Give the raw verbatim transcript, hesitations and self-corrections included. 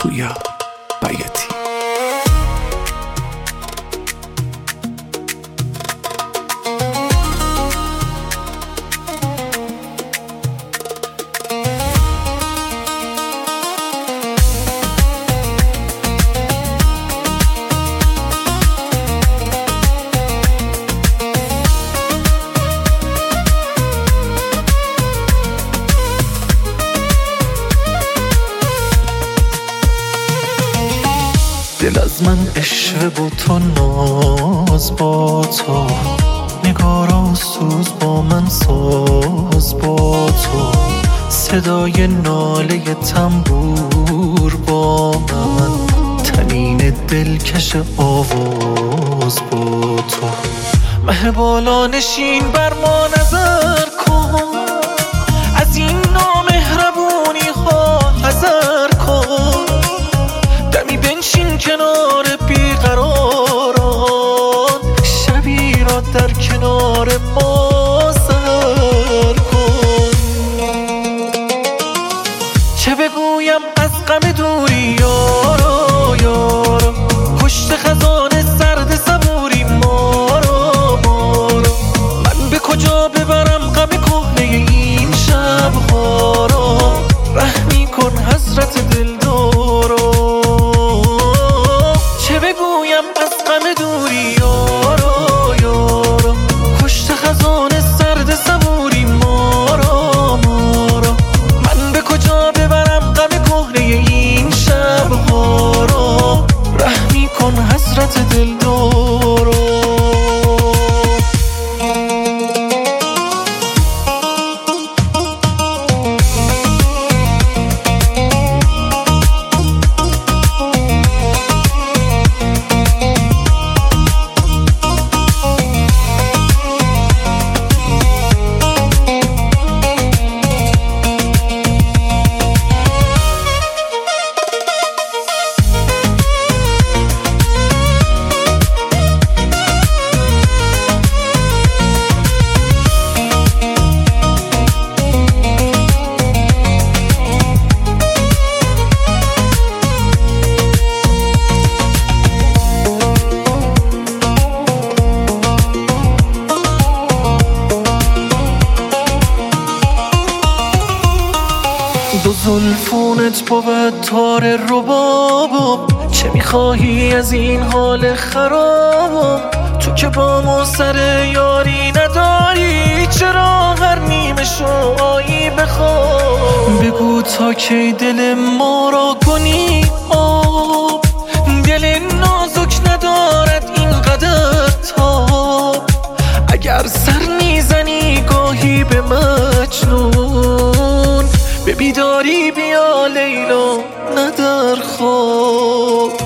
پویا بیاتی. دل از من عشق با تو، ناز با تو، نگار و سوز با من ساز با تو، صدای ناله تنبور با من، تنین دلکش آواز با تو. مه بالا نشین بر ما نظر کن، از این نامهربونی ها حذر کن، دمی بنشین کنار بیقراران، شبی را در کنار ما سر کن. چه بگویم از غم دوری یارا یارا، پشت خزان سرد صبوری مارا مارا، من به کجا ببرم غم کهنه این شبها را، رحمی کن حسرت دلدارا. چه بگویم از غم دوری یارا یارا، پشت خزان سرد صبوری مارا مارا، من به کجا ببرم غم کهنه این شبها را، رحمی کن حسرت دلدارا. دو زلفونت بود تار ربابم، چه میخواهی از این حال خرابم؟ تو که با ما سر یاری نداری، چرا هر نیمه شوایی بخواب؟ بگو تا کی دل ما را کنی آب، دل نازک ندارد اینقدر تاب. اگر سر میزنی گاهی به مجنون، به بیداری بیا لیلا نه در خواب.